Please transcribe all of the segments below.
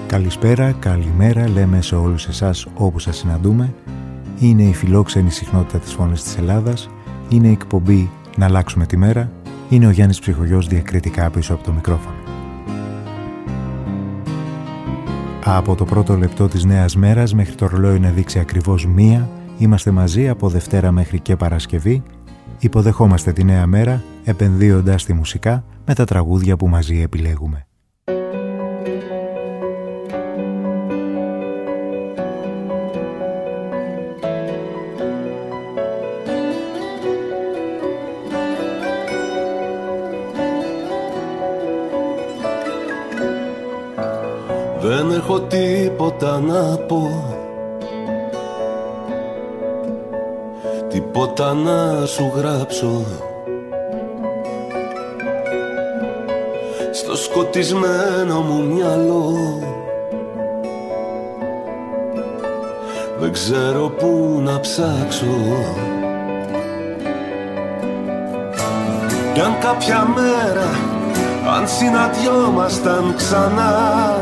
Καλησπέρα, καλημέρα λέμε σε όλους εσάς όπου σας συναντούμε. Είναι η φιλόξενη συχνότητα της Φωνής της Ελλάδας. Είναι η εκπομπή «Να αλλάξουμε τη μέρα». Είναι ο Γιάννης Ψυχογιός διακριτικά πίσω από το μικρόφωνο. Από το πρώτο λεπτό της νέας μέρας μέχρι το ρολόι να δείξει ακριβώς 1, είμαστε μαζί από Δευτέρα μέχρι και Παρασκευή. Υποδεχόμαστε τη νέα μέρα επενδύοντας τη μουσικά με τα τραγούδια που μαζί επιλέγουμε. Δεν έχω τίποτα να πω, τίποτα να σου γράψω. Στο σκοτισμένο μου μυαλό δεν ξέρω πού να ψάξω. Κι αν κάποια μέρα, αν συναντιόμασταν ξανά,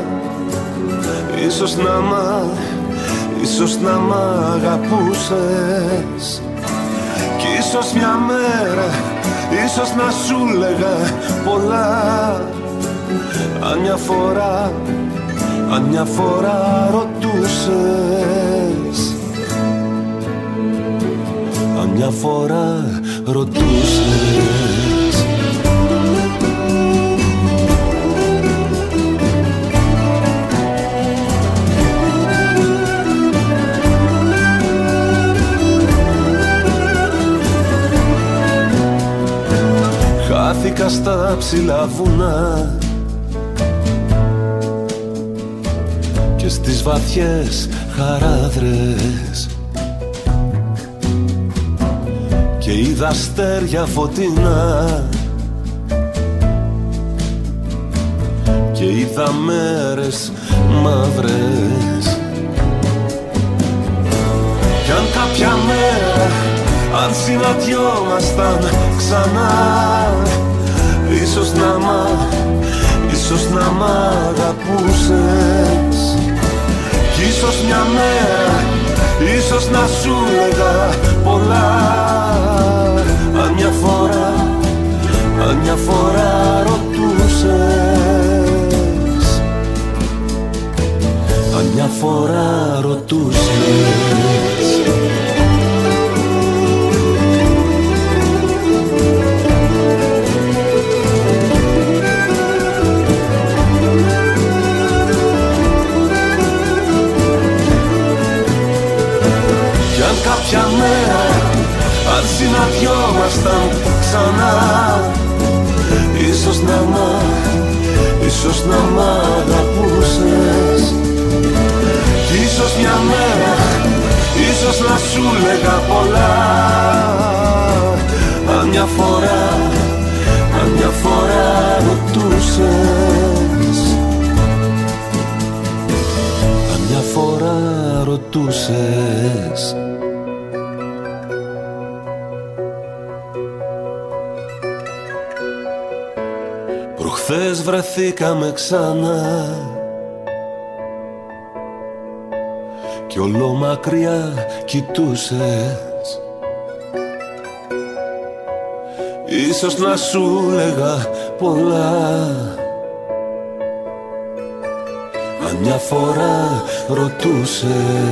ίσως να μ' αγαπούσες. Κι ίσως μια μέρα, ίσως να σου λέγα πολλά. Αν μια φορά ρωτούσες, αν μια φορά ρωτούσες. Χάθηκα στα ψηλά βουνά και στις βαθιές χαράδρες και είδα αστέρια φωτεινά και είδα μέρες μαύρες. Κι αν κάποια μέρα, αν συναντιόμασταν ξανά, ίσως να μ' αγαπούσες. Κι ίσως μια μέρα, ίσως να σου λέγα πολλά. Αν μια φορά ρωτούσες, αν μια φορά ρωτούσες. Κάποια μέρα, αν συναντιόμασταν ξανά, ίσως να μ' αγαπούσες. Κι ίσως μια μέρα, ίσως να σου λέγα πολλά. Αν μια φορά ρωτούσες, αν μια φορά ρωτούσες. Προχθές βρεθήκαμε ξανά κι όλο μακριά κοιτούσες. Ίσως να σου λέγα πολλά. Αν μια φορά ρωτούσες.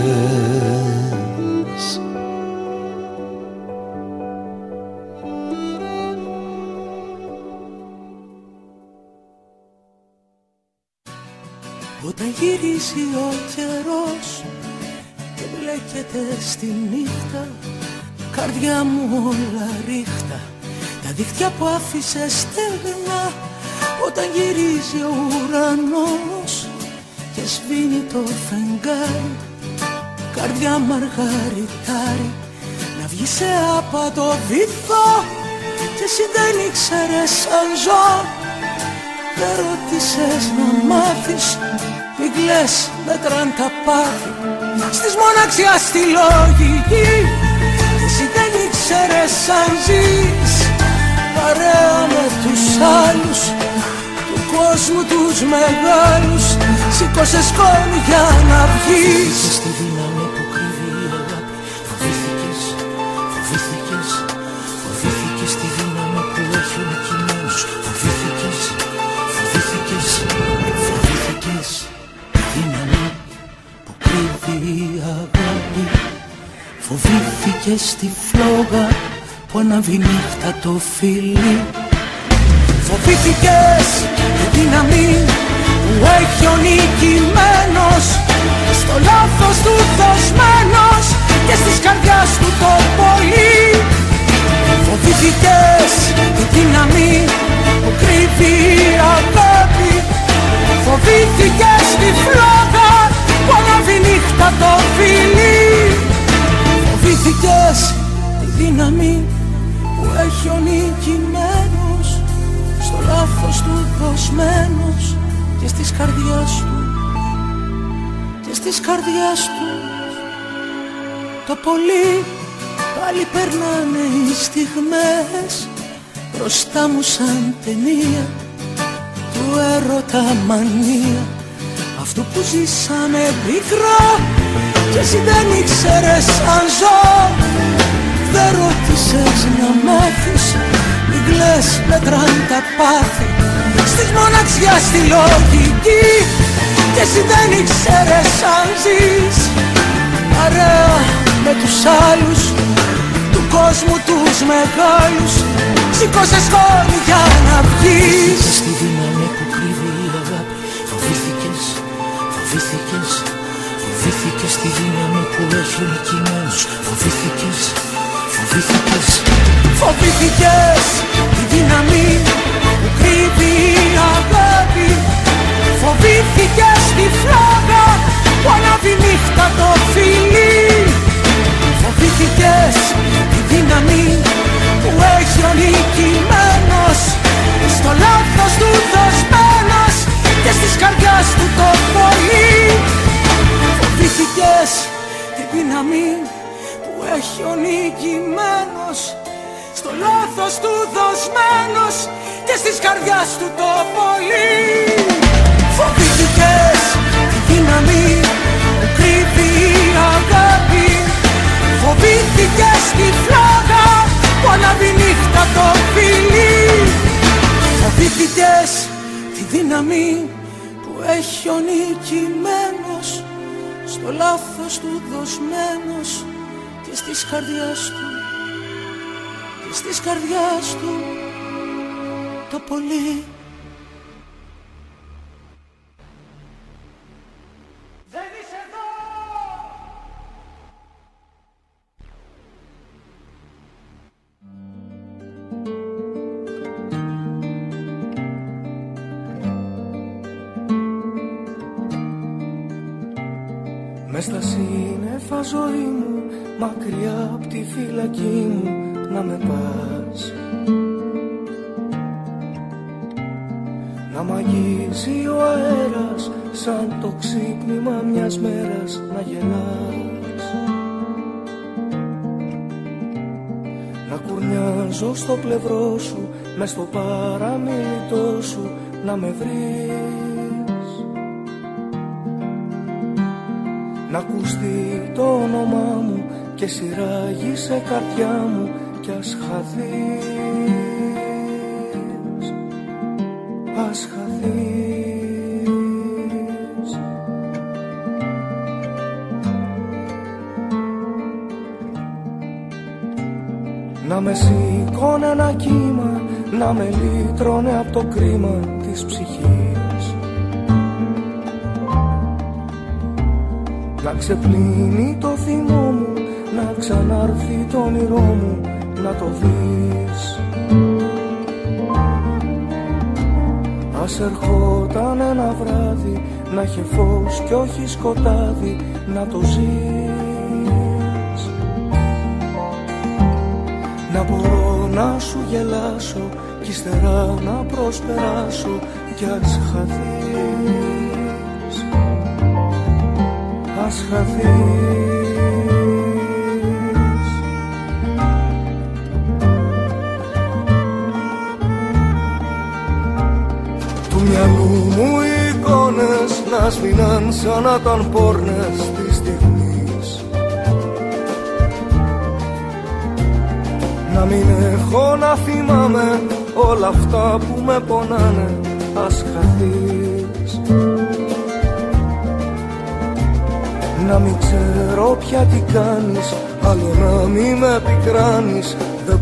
Όταν γυρίζει ο καιρός και μπλέκεται στη νύχτα, καρδιά μου όλα ρίχτα, τα δίχτυα που άφησε στεγνά. Όταν γυρίζει ο ουρανός και σβήνει το φεγγάρι, καρδιά μαργαριτάρι, να βγει σε άπατο βυθό. Και εσύ δεν ήξερες αν ζω, δεν ρώτησες να μάθεις. Μην κλαις, μέτραν τα πάθη στις μοναξιά στη λογική. Και εσύ δεν ήξερες αν ζεις παρέα με τους άλλους του κόσμου τους μεγάλους, σήκωσε σκόνη για να βγεις. Στη δύναμη που κρύβει η αγάπη, φοβήθηκες, φοβήθηκες, φοβήθηκες τη δύναμη που έχει ο νικημένος. Φοβήθηκες, φοβήθηκες, φοβήθηκες τη δύναμη που κρύβει η αγάπη. Φοβήθηκες τη φλόγα που ανάβει νύχτα το φίλι. Φοβήθηκες τη δύναμη που έχει ο νικημένος, στο λάθος του δοσμένος και στις καρδιάς του το πολύ. Φοβήθηκες τη δύναμη που κρύβει η αγάπη. Φοβήθηκες τη φλόγα που ανάβει νύχτα το φίλι. Φοβήθηκες τη δύναμη που έχει ο νικημένος, στο λάθος του δοσμένος και στις καρδιάς του, και στις καρδιάς του το πολύ. Πάλι περνάνε οι στιγμές μπροστά μου σαν ταινία του έρωτα μανία, αυτού που ζήσαμε πικρά κι εσύ δεν ήξερες αν ζω. Δεν ρώτησες να μάθεις, μην κλαις, μετράν τα πάθη στις μοναξιάς στη λογική, κι εσύ δεν ήξερες αν ζεις παρέα με τους άλλους του κόσμου τους μεγάλους. Σήκωσε σκόνη για να βγεις. Στη δύναμη που κρύβει η αγάπη, φοβήθηκες, φοβήθηκες, φοβήθηκες τη δύναμη που έχει ο νικημένος. Φοβήθηκες, φοβήθηκες, φοβήθηκες τη δύναμη που κρύβει η αγάπη. Φοβήθηκες τη φλόγα που ανάβει νύχτα το φίλι. Φοβήθηκες τη δύναμη που έχει ο νικημένος, στο λάθος του δοσμένος και στις καρδιάς του το πολύ. Φοβήθηκες τη δύναμη που έχει ο νικημένος, στο λάθος του δοσμένος και στις καρδιάς του το πολύ. Φοβήθηκες τη δύναμη που κρύβει η αγάπη. Φοβήθηκες τη φλόγα που ανάβει νύχτα το φίλι. Φοβήθηκες τη δύναμη που έχει ο νικημένος, στο λάθος του δοσμένος και στις καρδιάς του, και στις καρδιάς του το πολύ. Μες στα σύννεφα ζωή μου, μακριά απ' τη φυλακή μου, να με πας. Να μ' αγγίζει ο αέρας, σαν το ξύπνημα μιας μέρας να γελάς. Να κουρνιάζω στο πλευρό σου, μες στο παραμιλητό σου, να με βρεις. Να ακουστεί το όνομά μου και σειράγει σε καρδιά μου κι ας χαθείς, ας χαθείς. Να με σηκώνε ένα κύμα, να με λύτρωνε απ' το κρίμα της ψυχής. Να ξεπλύνει το θυμό μου, να ξανάρθει το όνειρό μου, να το δεις. Ας ερχόταν ένα βράδυ, να είχε φως κι όχι σκοτάδι, να το ζεις. Να μπορώ να σου γελάσω κι ύστερα να προσπεράσω κι ας χαθείς, ας χαθείς. Του μυαλού σβήναν σαν να ήταν πόρνες της στιγμής. Να μην έχω να θυμάμαι όλα αυτά που με πονάνε, ας χαθείς. Να μην ξέρω πια τι κάνεις, άλλο να μην με πικράνεις. Δεν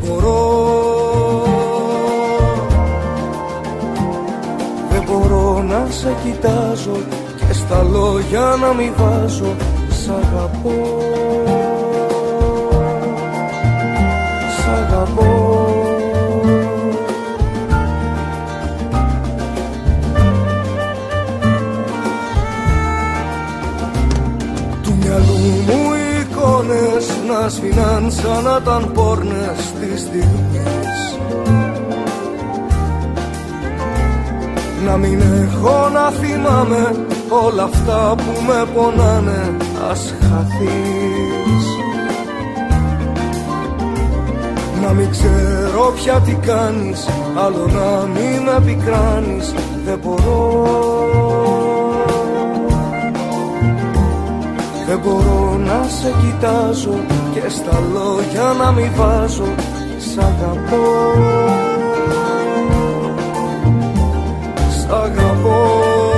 μπορώ να σε κοιτάζω και στα λόγια να μην βάζω σ' αγαπώ, σ' αγαπώ. Του μυαλού μου οι εικόνες να σβήναν σαν να ήταν πόρνες της στιγμής. Να μην έχω να θυμάμαι όλα αυτά που με πονάνε, ας χαθείς. Να μην ξέρω πια τι κάνεις, άλλο να μην με πικράνεις. Δεν μπορώ να σε κοιτάζω και στα λόγια να μην βάζω σ' αγαπώ, σ' αγαπώ.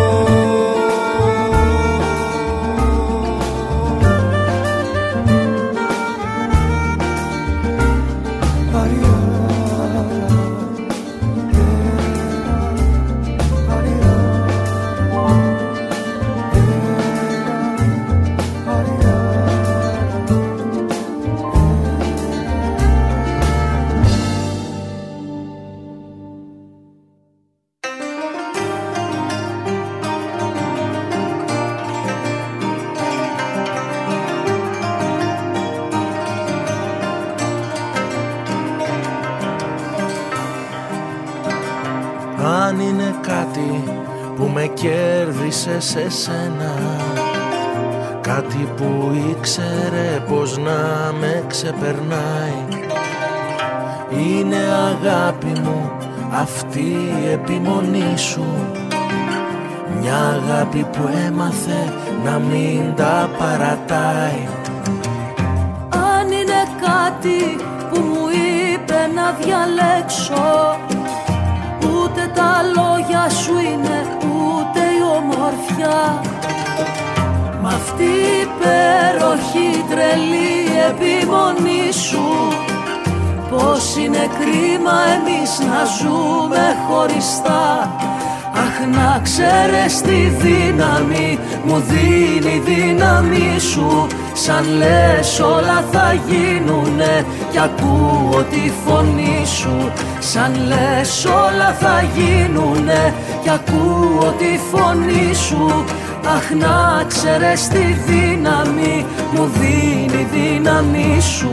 Αν είναι κάτι που με κέρδισε σε σένα, κάτι που ήξερε πως να με ξεπερνάει, είναι αγάπη μου αυτή η επιμονή σου. Μια αγάπη που έμαθε να μην τα παρατάει. Αν είναι κάτι που μου είπε να διαλέξω, ούτε τα λόγια σου είναι, ούτε η ομορφιά. Μ' αυτή η υπέροχη τρελή επιμονή σου, πως είναι κρίμα εμείς να ζούμε χωριστά. Αχ, να ξέρεις τη δύναμη μου δίνει η δύναμη σου. Σαν λες όλα θα γίνουνε κι ακούω τη φωνή σου. Σαν λες όλα θα γίνουνε κι ακούω τη φωνή σου. Αχ, να ξέρεις τη δύναμη μου δίνει η δύναμη σου.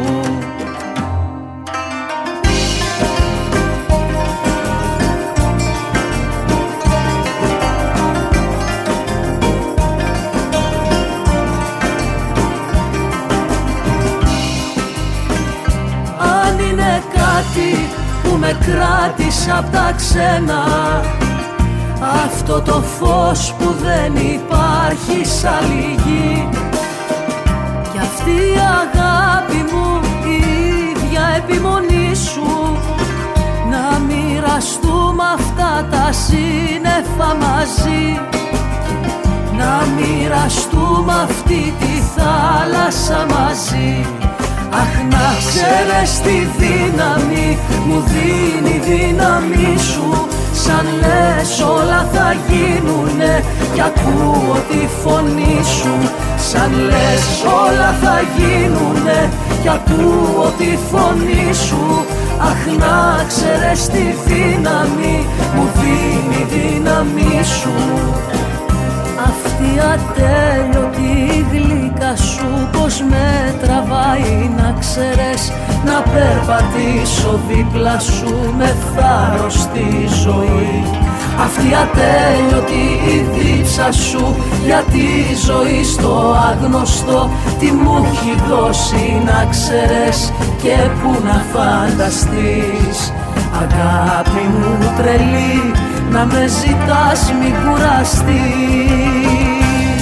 Που με κράτησε απ' τα ξένα, αυτό το φως που δεν υπάρχει σ' άλλη γη. Κι αυτή η αγάπη μου, η ίδια επιμονή σου, να μοιραστούμε αυτά τα σύννεφα μαζί. Να μοιραστούμε αυτή τη θάλασσα μαζί. Αχ, να ξέρεις τη δύναμη μου δίνει η δύναμη σου. Σαν λες όλα θα γίνουνε κι ακούω τη φωνή σου. Σαν λες όλα θα γίνουνε κι ακούω τη φωνή σου. Αχ, να ξέρεις τη δύναμη μου δίνει η δύναμη σου. Αυτή ατέλειωτη γλύκα σου πως με τραβάει, να ξέρεις, να περπατήσω δίπλα σου με θάρρος στη ζωή. Αυτή ατέλειωτη η δίψα σου για τη ζωή στο άγνωστο, τι μου έχει δώσει να ξέρεις και που να φανταστείς. Αγάπη μου τρελή, να με ζητάς μην κουραστείς.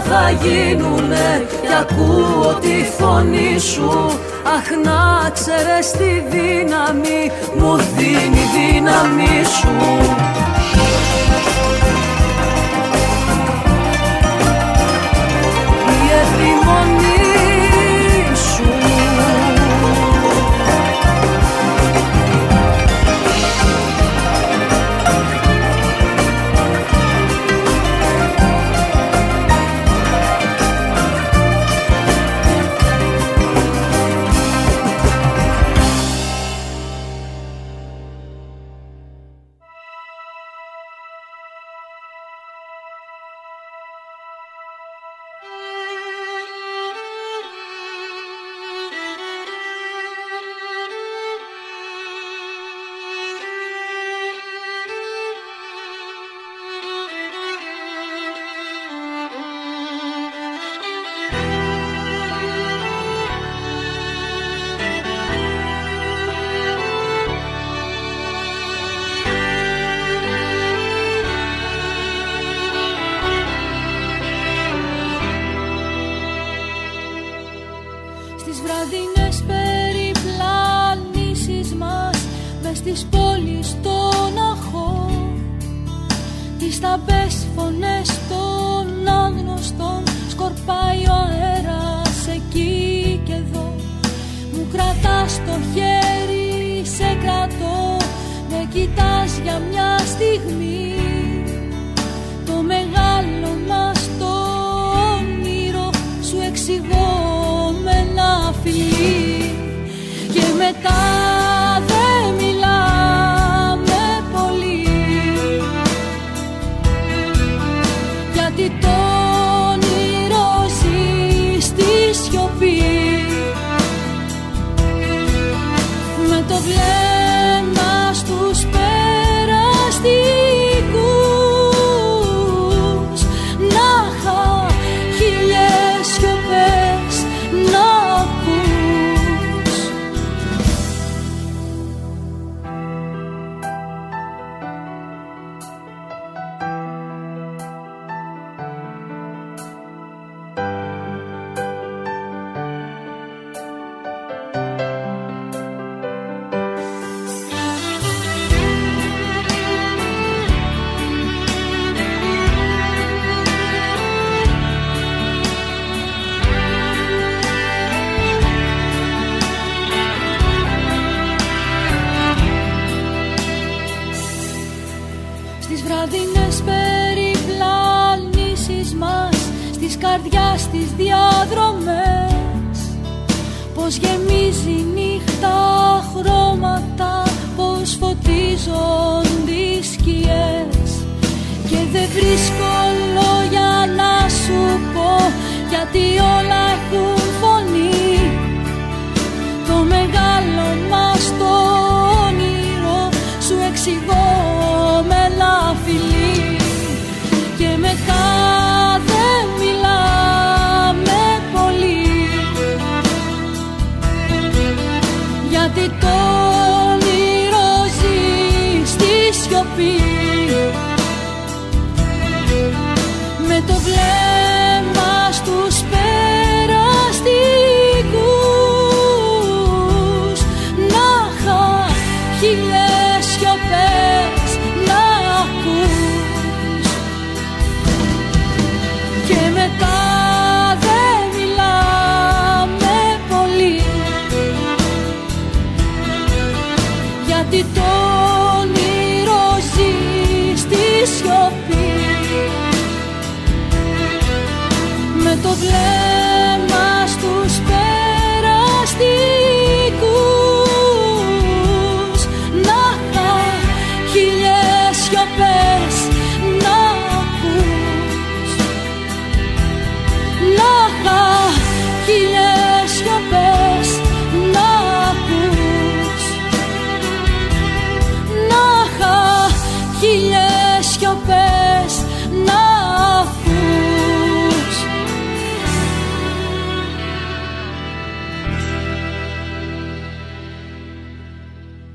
θα γίνουνε κι ακούω τη φωνή σου. Αχ, να ξέρεις τη δύναμη μου δίνει η δύναμη σου. Η επιμονή σου.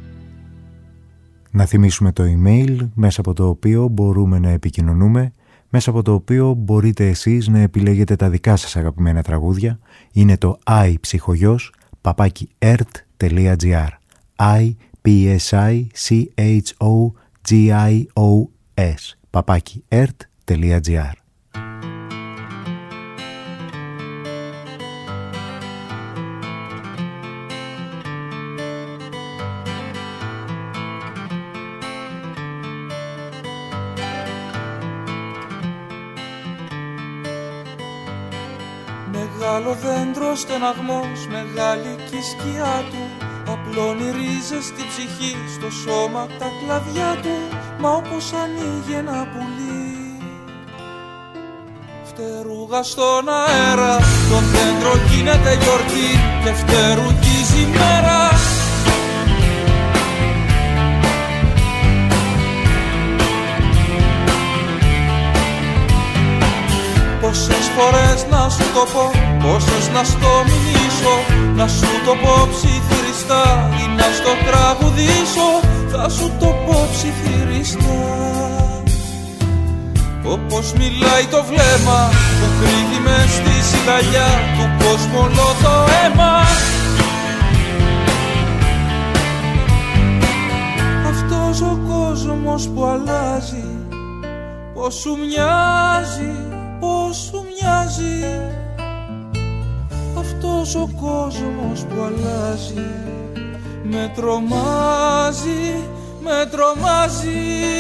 Να θυμίσουμε το email μέσα από το οποίο μπορούμε να επικοινωνούμε μέσα από το οποίο μπορείτε εσείς να επιλέγετε τα δικά σας αγαπημένα τραγούδια. Είναι το ipsychogos@ert.gr ipsychogos@ert.gr. Μεγάλο δέντρο στεναγμός, μεγάλη κι η σκιά του. Απλώνει ρίζες στη ψυχή, στο σώμα τα κλαδιά του. Μα όπως ανοίγει ένα πουλί, φτερούγα στον αέρα. Τον δέντρο γίνεται γιορτή και φτερουγίζει η μέρα. Πόσες φορές να σου το πω, πόσες να στο μηνύσω, να σου το πω ψιθυριστά ή να στο τραγουδήσω. Θα σου το πω ψιθυριστά, όπως μιλάει το βλέμμα που κρύβει μες στη σιγαλιά του κόσμου όλο το αίμα. Αυτός ο κόσμος που αλλάζει, πως σου μοιάζει, πως σου μοιάζει. Αυτός ο κόσμος που αλλάζει με τρομάζει, με τρομάζει.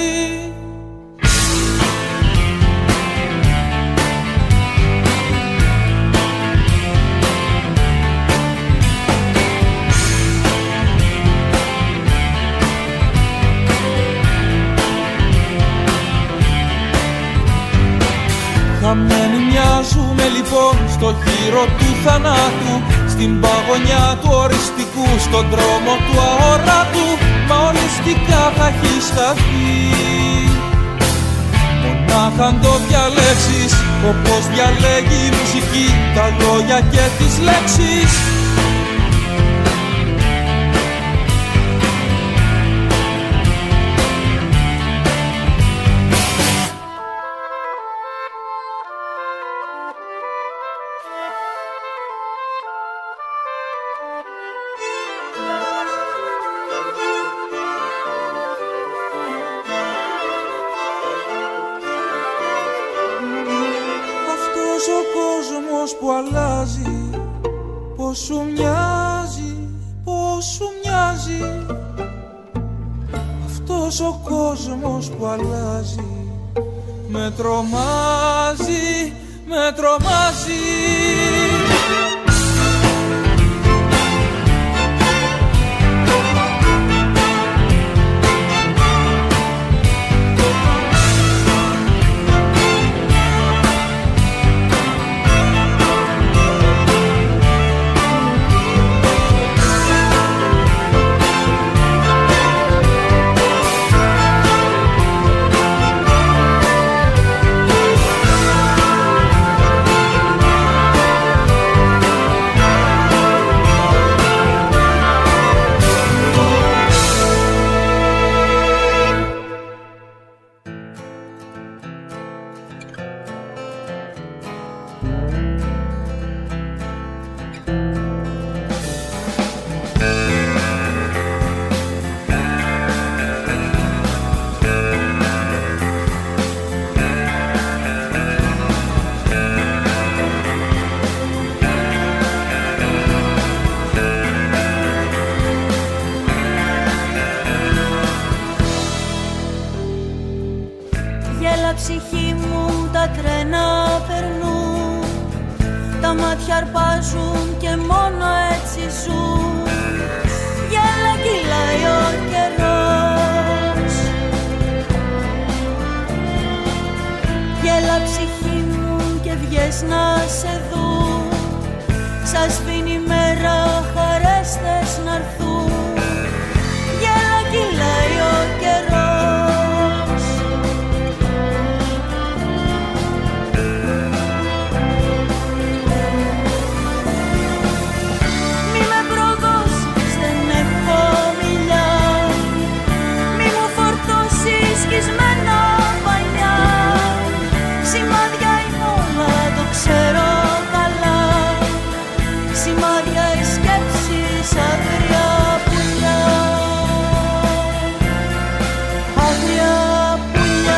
Χαμένοι μοιάζουμε λοιπόν στο γύρο του θανάτου, στην παγωνιά του οριστικού, στον δρόμο του αόρατου. Μα οριστικά θα έχει σταθεί, μονάχα αν το διαλέξεις, όπως διαλέγει η μουσική τα λόγια και τις λέξεις. Που αλλάζει, πως σου μοιάζει, πως σου μοιάζει. Αυτός ο κόσμος που αλλάζει με τρομάζει, με τρομάζει. ψυχή μου τα τρένα περνούν, τα μάτια αρπάζουν και μόνο έτσι ζουν. Γέλα κυλάει ο καιρός, γέλα ψυχή μου και βγες να σε δουν. Σας σβήνει η μέρα, χαρές θες να'ρθούν. Γέλα κυλάει ο καιρός. Μη με προδώσεις, δεν έχω μιλιά. Μη μου φορτώσεις σκισμένα παλιά. σημάδια οι σκέψεις, άγρια πουλιά, άγρια πουλιά.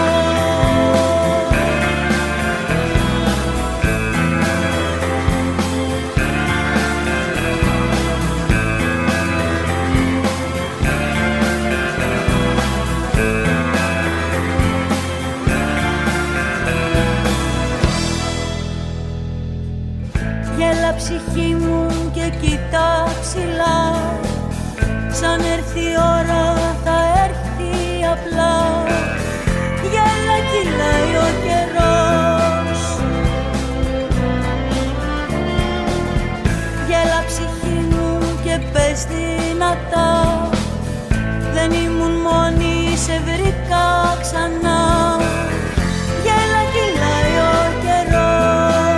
Γέλα ψυχή μου και κοίτα ψηλά, σαν έρθει η ώρα θα έρθει απλά. Γέλα κυλάει ο καιρός, γέλα ψυχή μου και πες δυνατά, δεν ήμουν μόνη, σε βρήκα ξανά. Γέλα κυλάει ο καιρός.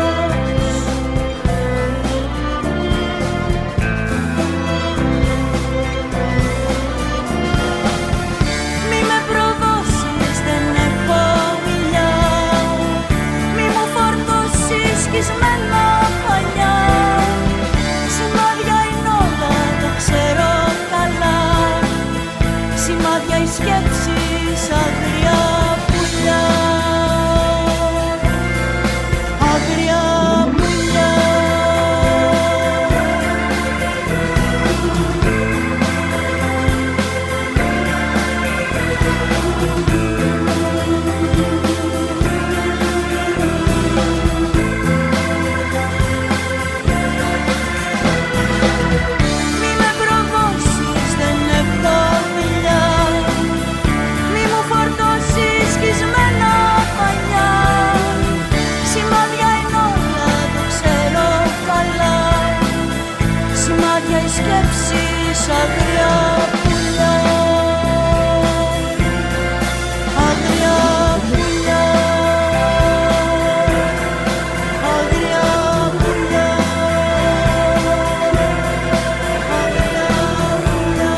Σκισμένα πανιά, σημάδια είναι όλα, το ξέρω καλά. Σημάδια οι σκέψεις, άγρια πουλιά, άγρια πουλιά. Σκέψεις, άγρια πουλιά, άγρια πουλιά, άγρια πουλιά, άγρια πουλιά,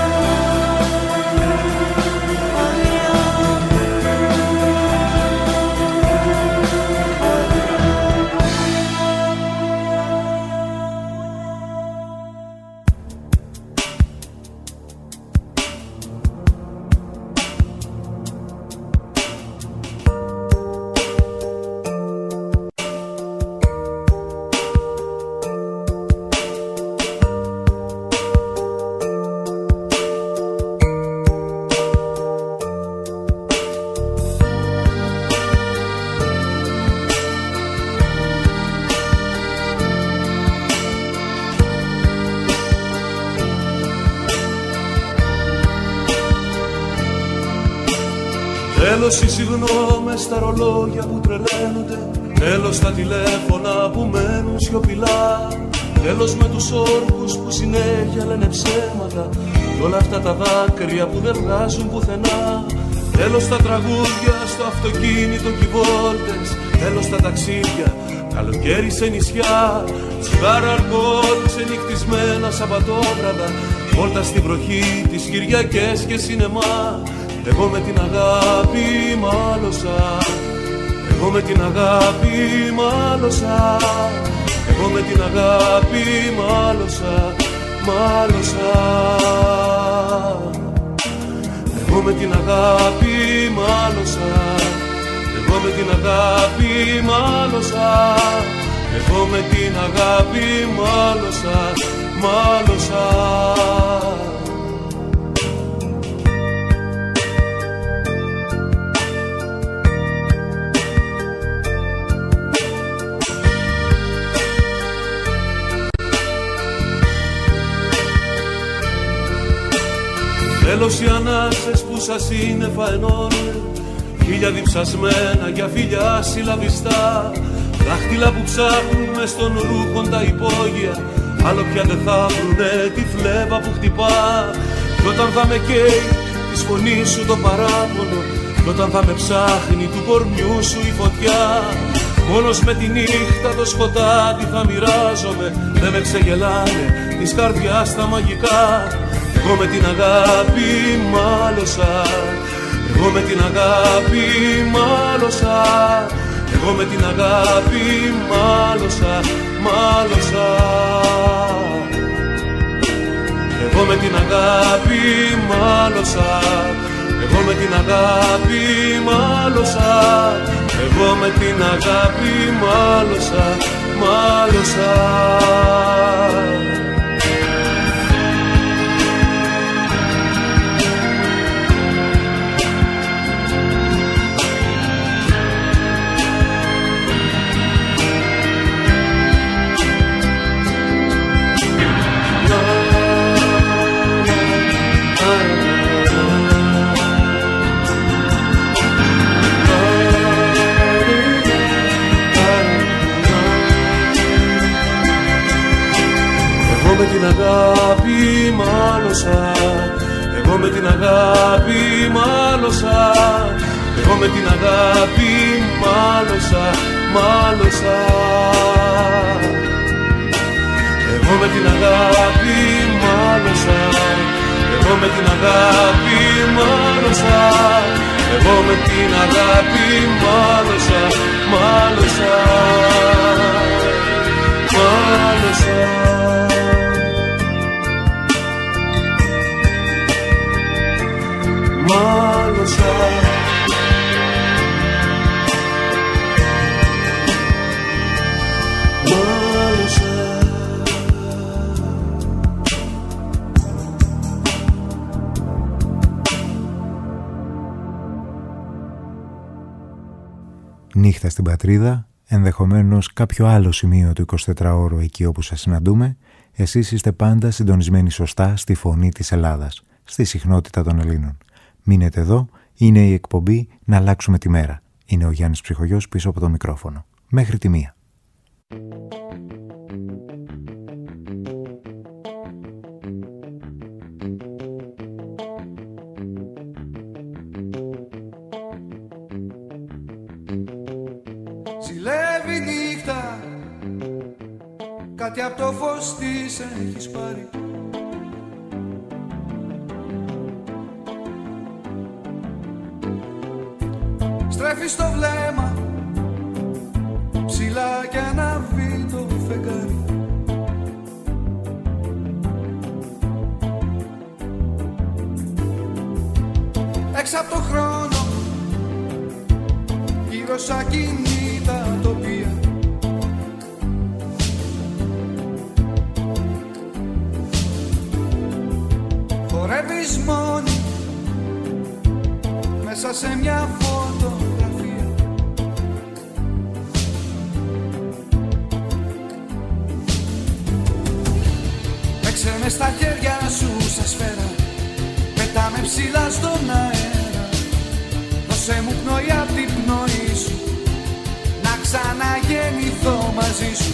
Τέλος οι συγγνώμες στα ρολόγια που τρελαίνονται, τέλος τα τηλέφωνα που μένουν σιωπηλά, τέλος με τους όρκους που συνέχεια λένε ψέματα κι όλα αυτά τα δάκρυα που δεν βγάζουν πουθενά. Τέλος τα τραγούδια στο αυτοκίνητο κι οι βόλτες, τέλος τα ταξίδια, καλοκαίρι σε νησιά, τσιγάρα, αλκοόλ, ξενυχτισμένα Σαββατόβραδα, βόλτα στην βροχή, τις Κυριακές και σινεμά. Εγώ με την αγάπη μάλωσα, εγώ με την αγάπη μάλωσα, εγώ με την αγάπη μάλωσα, μάλωσα. Εγώ με την αγάπη μάλωσα, εγώ με την αγάπη μάλωσα, εγώ με την αγάπη μάλωσα, μάλωσα. Τέλος οι ανάσες που σαν σύννεφα ενώνουν, χίλια διψασμένα για φιλιά συλλαβιστά, δάχτυλα που ψάχνουν μες των ρούχων τα υπόγεια, άλλο πια δεν θα βρουνε τη φλέβα που χτυπά. Κι όταν θα με καίει της φωνής σου το παράπονο, κι όταν θα με ψάχνει του κορμιού σου η φωτιά, μόνος με τη νύχτα το σκοτάδι θα μοιράζομαι, δεν με ξεγελάνε της καρδιάς τα μαγικά. Εγώ με την αγάπη μάλωσα, εγώ με την αγάπη μάλωσα, εγώ με την αγάπη μάλωσα, μάλωσα. την αγάπη μάλωσα, εγώ με την αγάπη μάλωσα, εγώ με την αγάπη μάλωσα, μάλωσα. Με την αγάπη μάλωσα, εγώ με την αγάπη μάλωσα, εγώ με την αγάπη μάλωσα, μάλωσα. Εγώ με την αγάπη μάλωσα, εγώ με την αγάπη μάλωσα, εγώ με την αγάπη μάλωσα, μάλωσα, μάλωσα. Μάλωσα. Μάλωσα. Νύχτα στην πατρίδα, ενδεχομένως κάποιο άλλο σημείο του 24ωρου εκεί όπου σας συναντούμε, εσείς είστε πάντα συντονισμένοι σωστά στη φωνή της Ελλάδας, στη συχνότητα των Ελλήνων. Μείνετε εδώ, είναι η εκπομπή «Να αλλάξουμε τη μέρα». Είναι ο Γιάννης Ψυχογιός πίσω από το μικρόφωνο. Μέχρι τη 1. Ζηλεύει νύχτα, κάτι από το φως της έχεις πάρει. Στρέφει στο βλέμμα ψηλά κι ανάβει το φεγγάρι. Έξω από το χρόνο γύρω σ' ακίνητα τοπία. Χορεύεις μόνη μέσα σε μια φωτογραφία. Παίξε με στα χέρια σου σαν σφαίρα, πετάμε ψηλά στον αέρα. Δώσε μου πνοή απ' την πνοή σου, να ξαναγεννηθώ μαζί σου.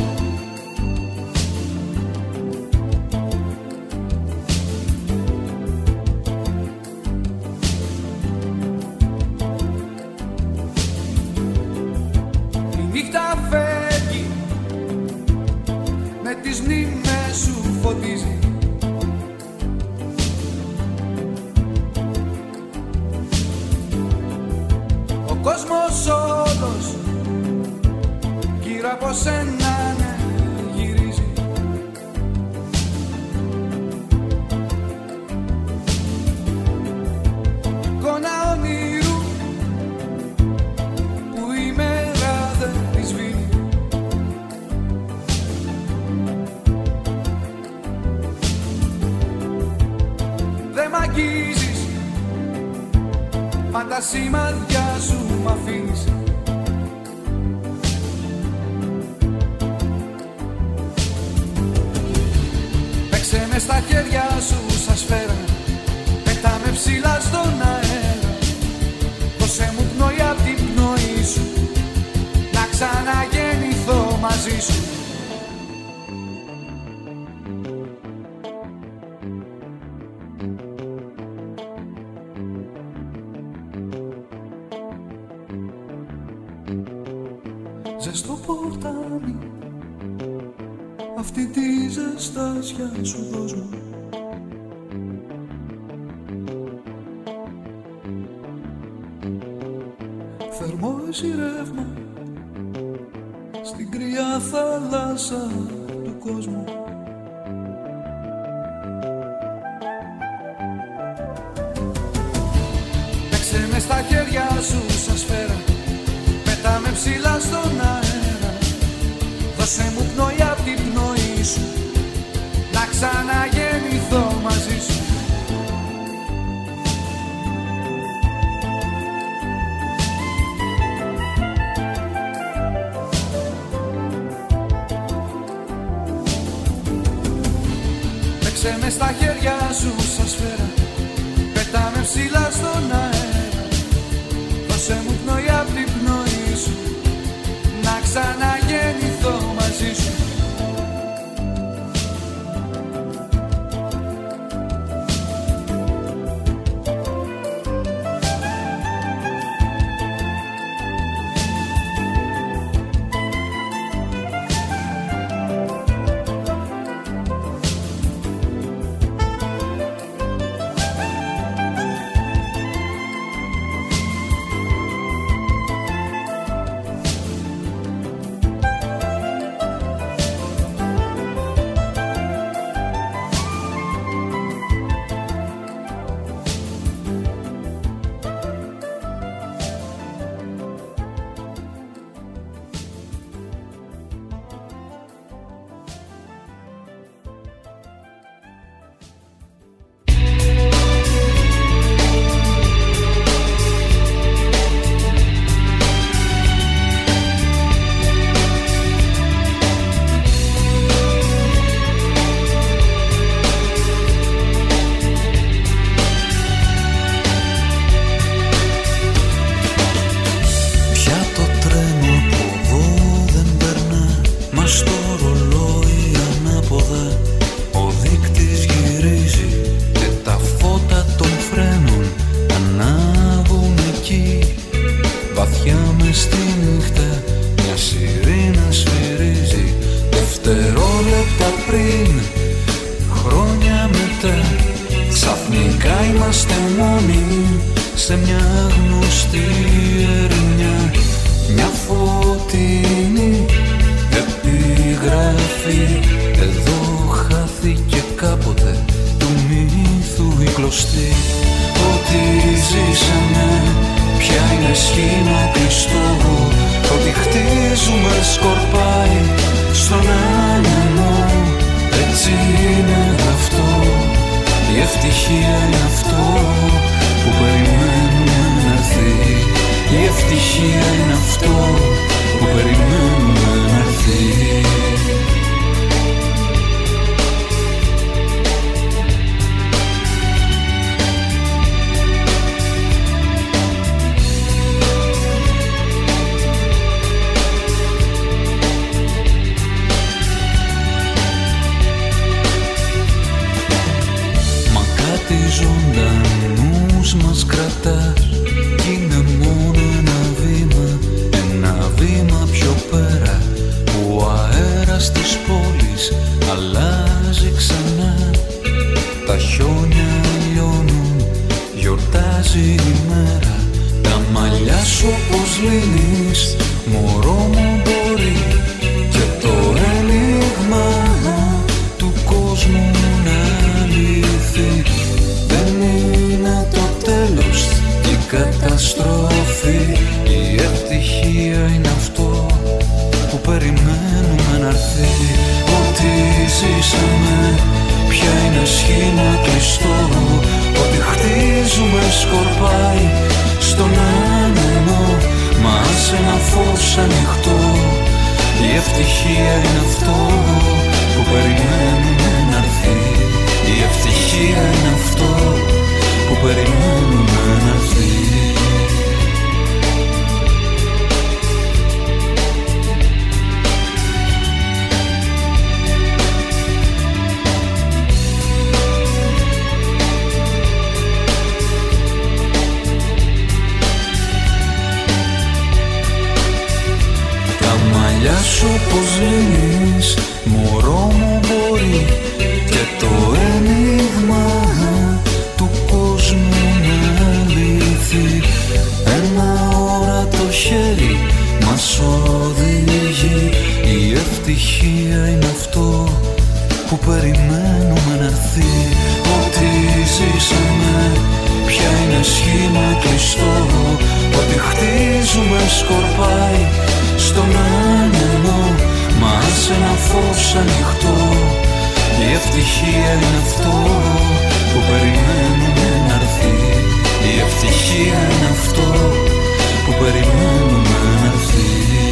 Τις μνήμες σου φωτίζει. Ο κόσμος όλος γύρω από σένα γυρίζει. Εικόνα όνειρου που η μέρα δεν τη σβήνει. Μα τα σημάδια σου μ' αφήνεις. Παίξε με στα χέρια σου σαν σφαίρα, πετάμε ψηλά στον αέρα. Δώσε μου πνοή απ' την πνοή σου, να ξαναγεννηθώ μαζί σου. Ζεστό ποτάμι, αυτή τη ζεστάσια σου δώσ' μου. Θερμό εσύ ρεύμα, στην κρύα θάλασσα του κόσμου. με στα χέρια σου σαν σφαίρα, πετάμε ψηλά στον αέρα. Δώσε μου πνοή απ' την πνοή σου, να ξαναγεννηθώ μαζί σου. Παίξε με στα χέρια σου σαν σφαίρα, πετάμε ψηλά στον αέρα. Δώσε μου πνοή απ' την πνοή σου, να ξαναγεννηθώ μαζί σου. Ό,τι ζήσαμε πια είναι σχήμα κλειστό. σου με σκορπάει στον άνεμο, μα σε ένα φως ανοιχτό. Η ευτυχία είναι αυτό που περιμένουμε να έρθει. Η ευτυχία είναι αυτό που περιμένουμε να έρθει.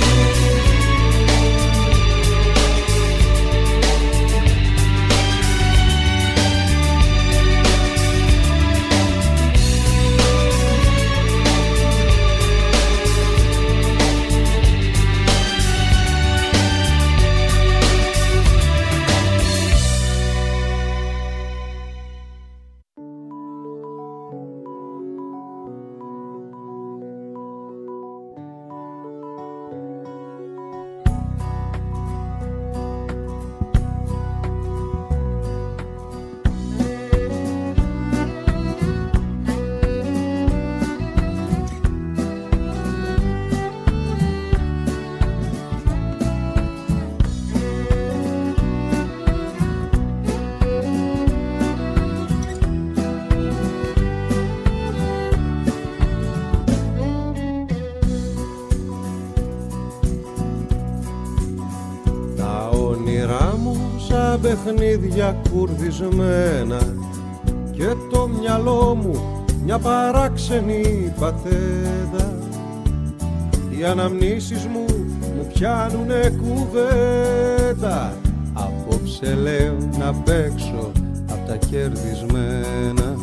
Παιχνίδια κουρδισμένα και το μυαλό μου μια παράξενη πατέντα. Οι αναμνήσεις μου πιάνουνε κουβέντα. Απόψε λέω να παίξω απ' τα κερδισμένα.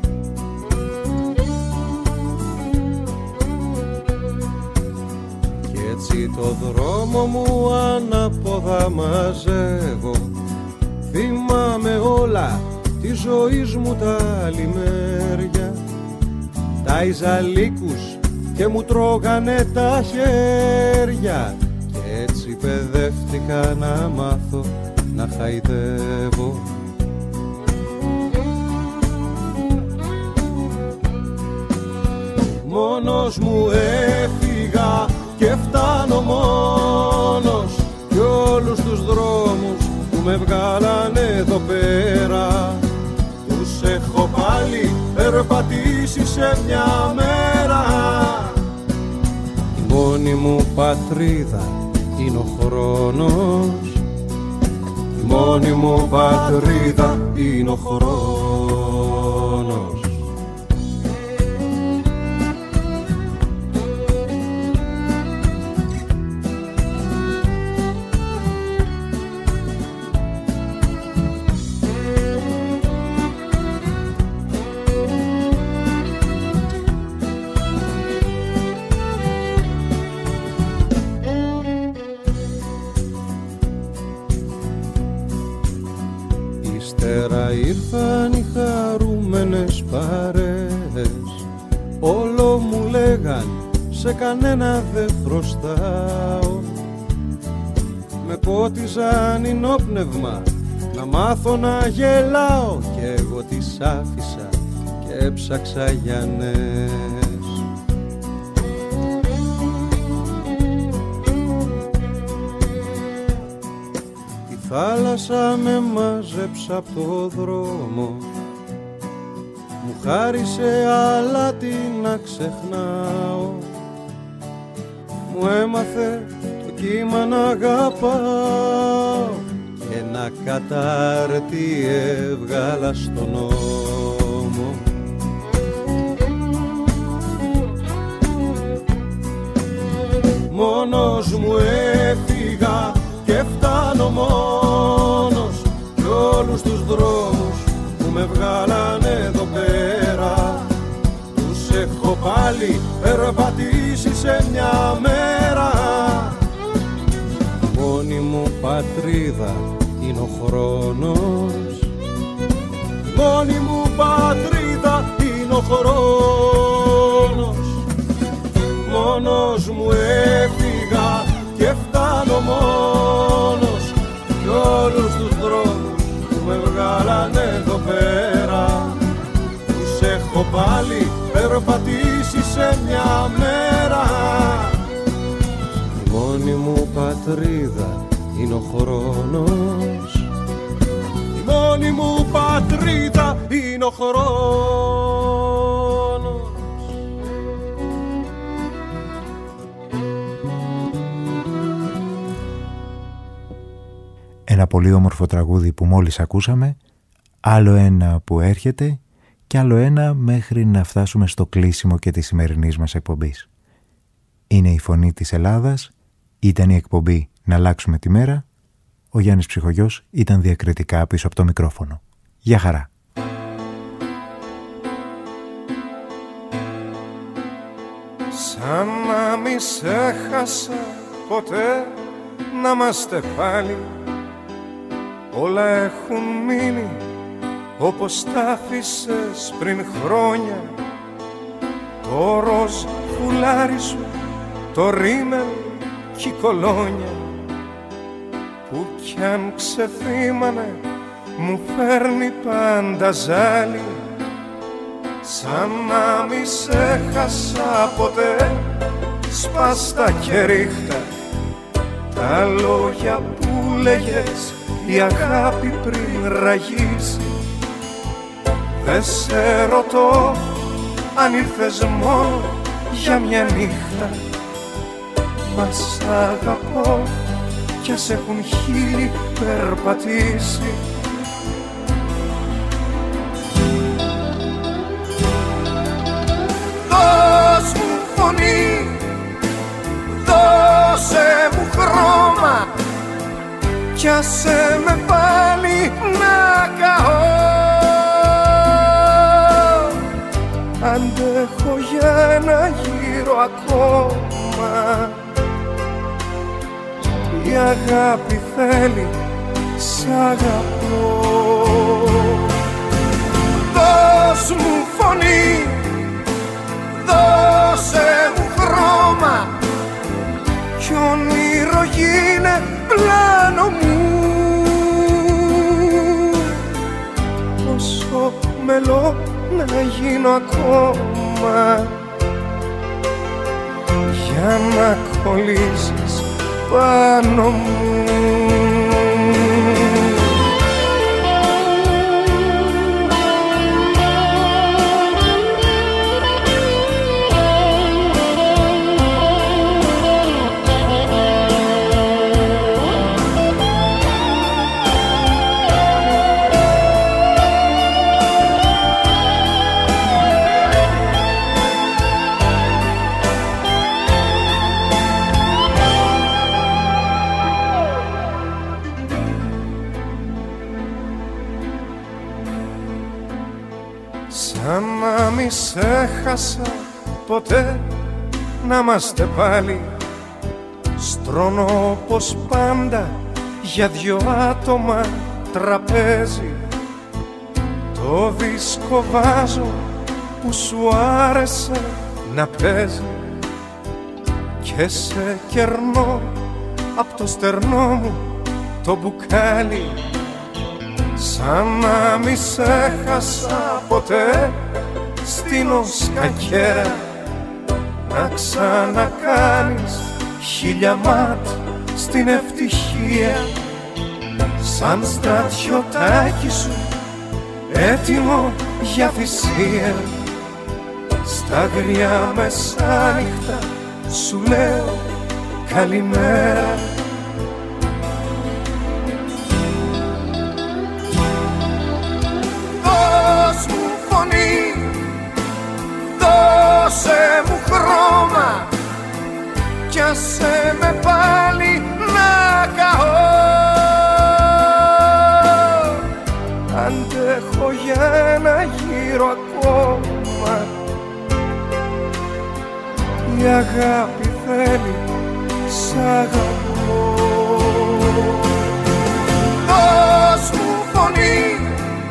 Κι έτσι το δρόμο μου ανάποδα μαζεύω. Θυμάμαι όλα τη ζωής μου τα λιμέρια. Τάιζα λύκους και μου τρώγανε τα χέρια. Κι έτσι παιδεύτηκα να μάθω να χαϊδεύω. Μόνος μου έφυγα και φτάνω μόνος. Κι όλους τους δρόμους που με βγάλανε εδώ πέρα τους έχω πάλι περπατήσει σε μια μέρα. Η μόνη μου πατρίδα είναι ο χρόνος. Η μόνη μου πατρίδα είναι ο χρόνος. Ήρθαν οι χαρούμενες παρέες. Όλο μου λέγαν σε κανένα δεν χρωστάω. Με πότιζαν ενόπνευμα να μάθω να γελάω. Κι εγώ τις άφησα και έψαξα για νες. Θάλασσα με μάζεψα απ' το δρόμο. Μου χάρισε αλάτι να ξεχνάω. Μου έμαθε το κύμα να αγαπάω. Και ένα κατάρτι έβγαλα στον νόμο. Μόνος μου έφυγα και φτάνω μόνος. Κι όλους τους δρόμους που με βγάλανε εδώ πέρα τους έχω πάλι περπατήσει σε μια μέρα. Η μόνη μου πατρίδα είναι ο χρόνος. Η μόνη μου πατρίδα είναι ο χρόνος. Μόνος μου έφυγα και φτάνω μόνος. Κι όλους τους δρόμους που με βγάλανε εδώ πέρα τους έχω πάλι περπατήσει σε μια μέρα. Η μόνη μου πατρίδα είναι ο χρόνος. Η μόνη μου πατρίδα είναι ο χρόνος. πολύ όμορφο τραγούδι που μόλις ακούσαμε, άλλο ένα που έρχεται και άλλο ένα μέχρι να φτάσουμε στο κλείσιμο και της σημερινής μας εκπομπής. Είναι η Φωνή της Ελλάδας, ήταν η εκπομπή «Να αλλάξουμε τη μέρα». Ο Γιάννης Ψυχογιός ήταν διακριτικά πίσω από το μικρόφωνο. Γεια χαρά. Σαν να μη σε χάσα ποτέ, να είμαστε πάλι. Όλα έχουν μείνει όπως τα άφησες πριν χρόνια. Το ροζ φουλάρι σου, το ρίμελ κι η κολόνια, που κι αν ξεθύμανε μου φέρνει πάντα ζάλι. Σαν να μη σε χάσα ποτέ, σπάστα και ρίχτα τα λόγια που λέγες η αγάπη πριν ραγίσει. Δε σε ρωτώ αν ήρθες μόνο για μια νύχτα, μα σ' αγαπώ κι ας έχουν χείλη περπατήσει. Δώσ' μου φωνή, δώσε μου χρώμα κι άσε με πάλι να καώ. Αντέχω για ένα γύρο ακόμα, η αγάπη θέλει, σ' αγαπώ. Δώσ' μου φωνή, δώσε μου χρώμα κι όνειρο γίνε πλάνο μου. Όσο μελώ να γίνω ακόμα, για να κολλήσεις πάνω μου. Σαν να μη σε χάσα ποτέ, να είμαστε πάλι. Στρώνω όπως πάντα για δυο άτομα τραπέζι. Το δίσκο βάζω που σου άρεσε να παίζει και σε κερνώ απ' το στερνό μου το μπουκάλι. Σαν να μη σε χάσα ποτέ, στείνω σκακέρα να ξανακάνεις χίλια μάτ στην ευτυχία. Σαν στρατιωτάκι σου έτοιμο για θυσία, στα αγριά μεσάνυχτα σου λέω καλημέρα. Δώσ' μου φωνή, δώσε μου χρώμα κι άσε με πάλι να καώ. Αντέχω για ένα γύρο ακόμα, η αγάπη θέλει, σ' αγαπώ. Δώσ' μου φωνή,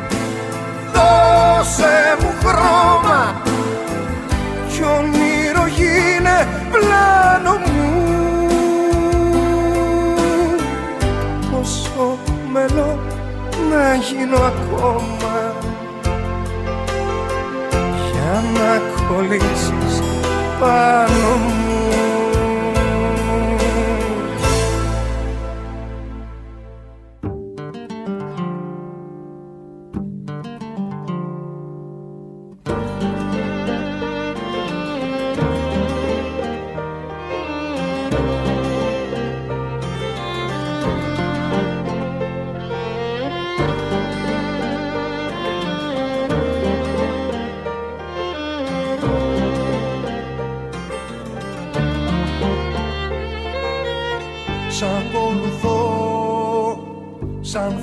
δώσε μου χρώμα κι όνειρο γίνε πλάνο μου. Πόσο μελώ να γίνω ακόμα, για να κολλήσεις πάνω μου.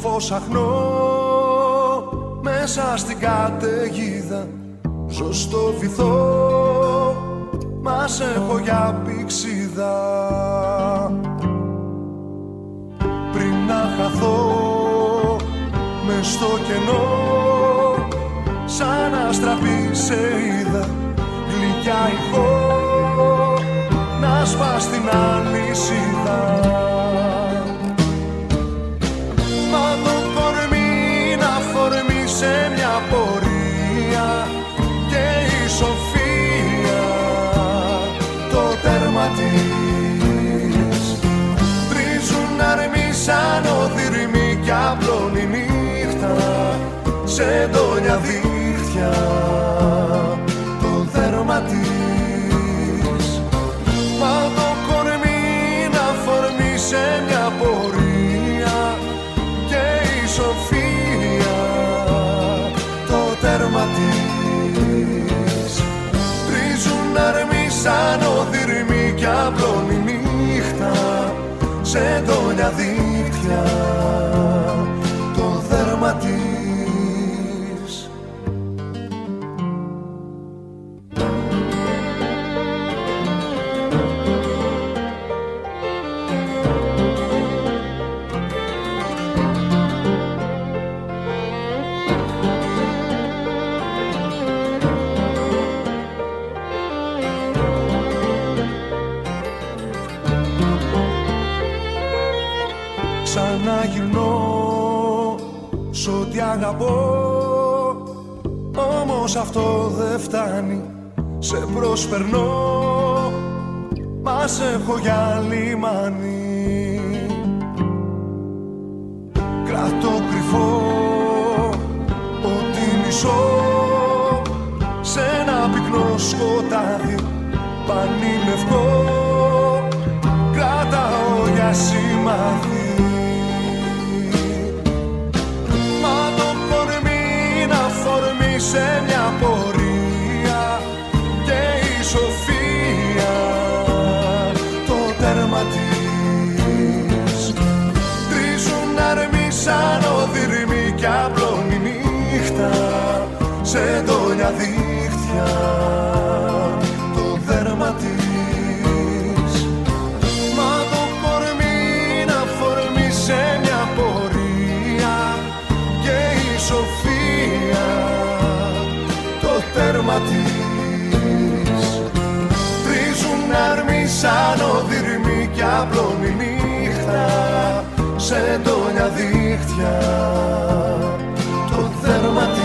φως αχνό μέσα στην καταιγίδα. Ζω στο βυθό, μας έχω για πηξίδα. Πριν να χαθώ μες στο κενό, σαν αστραπή σε είδα, γλυκιά ηχό να σπάς την αλυσίδα. Μα το κορμί να φορμεί σε μια πορεία και η σοφία το τέρμα της. Βρίζουν αρμοί σαν οδυρμοί κι απλώνει νύχτα σε εντόνια δίχτυα το δέρμα της. Μα το κορμί να φορμεί σε μια πορεία και η σοφία το τέρμα της. Τρίζουν αρμοί σαν οδυρμοί κι απλώνει νύχτα σε εντόνια δίχτυα το δέρμα της. Ξαναγυρνώ σ' ό,τι αγαπώ, όμως αυτό δεν φτάνει. Σε προσπερνώ, μας έχω για λιμάνι. Κρατώ κρυφό ότι μισώ σε ένα πυκνό σκοτάδι πανί λευκό, κρατάω για σημάδι. Σε μια πορεία και η σοφία το τέρμα της. Τρίζουν αρμοί σαν οδυρμοί κι απλώνει νύχτα σε εντόνια δίχτυα το δέρμα της. Μα το κορμί να φορμεί σε μια πορεία και η σοφία τέρμα της. Τρίζουν αρμοί σαν οδυρμοί κι απλώνει νύχτα σε εντόνια δίχτυα το δέρμα της.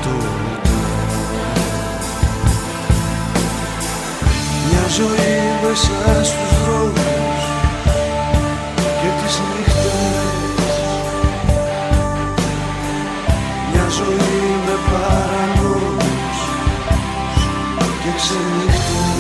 Μια ζωή μέσα στους δρόμους και τις νύχτες, μια ζωή με παρανόμους και ξενύχτες.